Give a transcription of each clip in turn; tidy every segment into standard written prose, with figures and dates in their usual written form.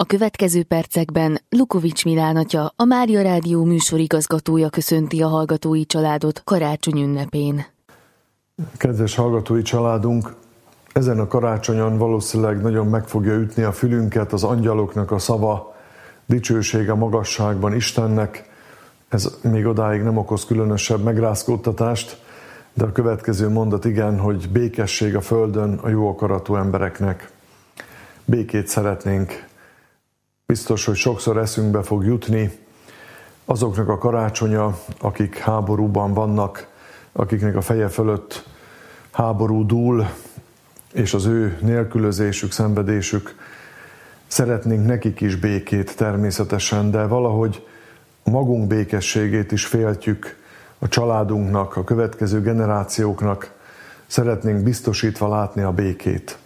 következő percekben Lukovics Milán atya, a Mária Rádió műsorigazgatója köszönti a hallgatói családot karácsony ünnepén. Kedves hallgatói családunk, ezen a karácsonyon valószínűleg nagyon meg fogja ütni a fülünket az angyaloknak a szava, dicsőség a magasságban Istennek. Ez még odáig nem okoz különösebb megrázkódtatást, de a következő mondat igen, hogy békesség a földön a jó akaratú embereknek. Békét szeretnénk. Biztos, hogy sokszor eszünkbe fog jutni azoknak a karácsonya, akik háborúban vannak, akiknek a feje fölött háború dúl, és az ő nélkülözésük, szenvedésük. Szeretnénk nekik is békét természetesen, de valahogy a magunk békességét is féltjük, a családunknak, a következő generációknak szeretnénk biztosítva látni a békét.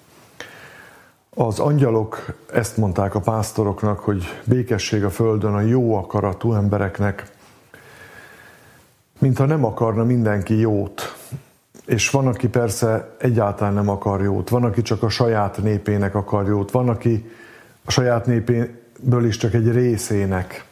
Az angyalok ezt mondták a pásztoroknak, hogy békesség a földön a jó akaratú embereknek, mintha nem akarna mindenki jót. És van, aki persze egyáltalán nem akar jót, van, aki csak a saját népének akar jót, van, aki a saját népéből is csak egy részének.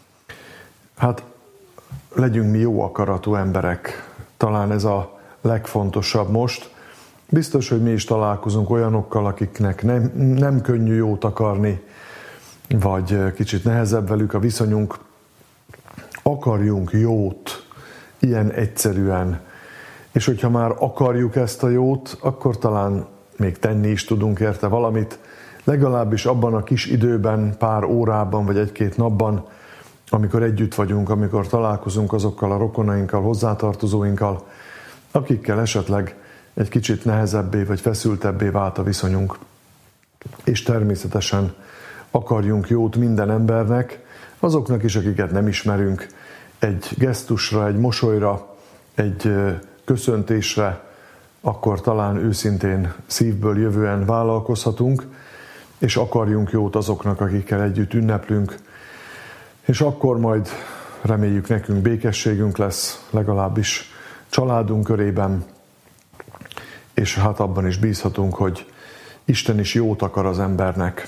Hát legyünk mi jó akaratú emberek, talán ez a legfontosabb most. Biztos, hogy mi is találkozunk olyanokkal, akiknek nem könnyű jót akarni, vagy kicsit nehezebb velük a viszonyunk. Akarjunk jót, ilyen egyszerűen. És hogyha már akarjuk ezt a jót, akkor talán még tenni is tudunk érte valamit, legalábbis abban a kis időben, pár órában, vagy egy-két napban, amikor együtt vagyunk, amikor találkozunk azokkal a rokonainkkal, hozzátartozóinkkal, akikkel esetleg egy kicsit nehezebbé vagy feszültebbé vált a viszonyunk. És természetesen akarjunk jót minden embernek, azoknak is, akiket nem ismerünk, egy gesztusra, egy mosolyra, egy köszöntésre, akkor talán őszintén szívből jövően vállalkozhatunk, és akarjunk jót azoknak, akikkel együtt ünneplünk, és akkor majd reméljük nekünk békességünk lesz, legalábbis családunk körében, és hát abban is bízhatunk, hogy Isten is jót akar az embernek.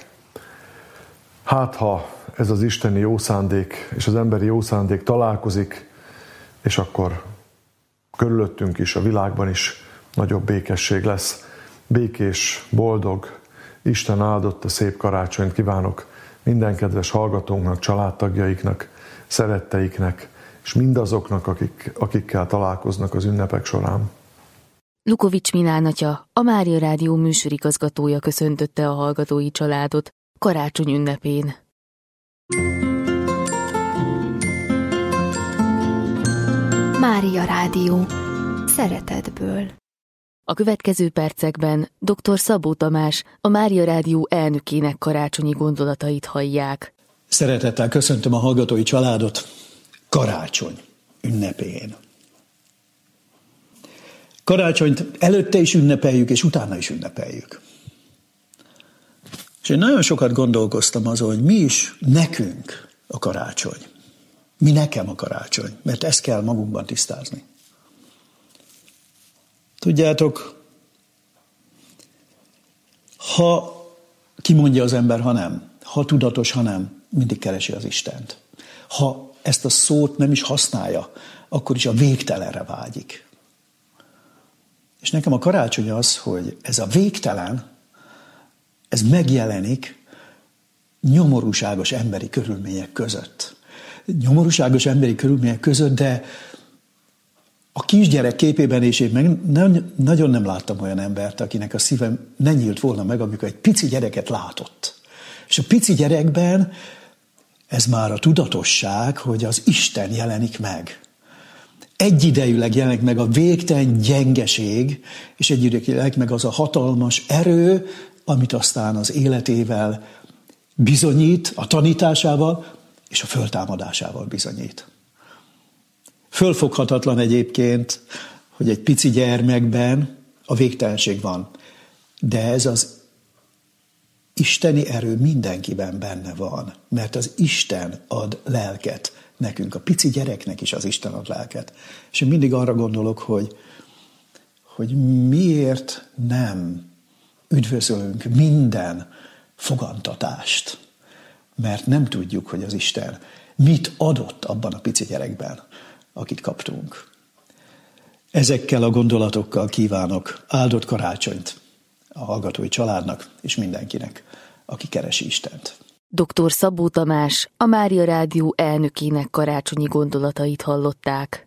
Hát ha ez az isteni jó szándék és az emberi jó szándék találkozik, és akkor körülöttünk is, a világban is nagyobb békesség lesz. Békés, boldog, Isten áldotta szép karácsonyt kívánok minden kedves hallgatónknak, családtagjaiknak, szeretteiknek, és mindazoknak, akikkel találkoznak az ünnepek során. Lukovics Milán atya, a Mária Rádió műsorigazgatója köszöntötte a hallgatói családot karácsony ünnepén. Mária Rádió. Szeretetből. A következő percekben dr. Szabó Tamás, a Mária Rádió elnökének karácsonyi gondolatait hallják. Szeretettel köszöntöm a hallgatói családot karácsony ünnepén. Karácsonyt előtte is ünnepeljük, és utána is ünnepeljük. És én nagyon sokat gondolkoztam azon, hogy mi is nekünk a karácsony. Mi nekem a karácsony, mert ezt kell magunkban tisztázni. Tudjátok, ha kimondja az ember, ha nem, ha tudatos, ha nem, mindig keresi az Istent. Ha ezt a szót nem is használja, akkor is a végtelenre vágyik. És nekem a karácsony az, hogy ez a végtelen, ez megjelenik nyomorúságos emberi körülmények között. Nyomorúságos emberi körülmények között, de a kisgyerek képében is én nagyon nem láttam olyan embert, akinek a szívem ne nyílt volna meg, amikor egy pici gyereket látott. És a pici gyerekben ez már a tudatosság, hogy az Isten jelenik meg. Egyidejűleg jelenik meg a végtelen gyengeség, és egyidejűleg meg az a hatalmas erő, amit aztán az életével bizonyít, a tanításával és a föltámadásával bizonyít. Fölfoghatatlan egyébként, hogy egy pici gyermekben a végtelenség van, de ez az isteni erő mindenkiben benne van, mert az Isten ad lelket nekünk, a pici gyereknek is az Isten ad lelket. És én mindig arra gondolok, hogy miért nem üdvözölünk minden fogantatást, mert nem tudjuk, hogy az Isten mit adott abban a pici gyerekben, akit kaptunk. Ezekkel a gondolatokkal kívánok áldott karácsonyt a hallgatói családnak és mindenkinek, aki keresi Istent. Dr. Szabó Tamás, a Mária Rádió elnökének karácsonyi gondolatait hallották.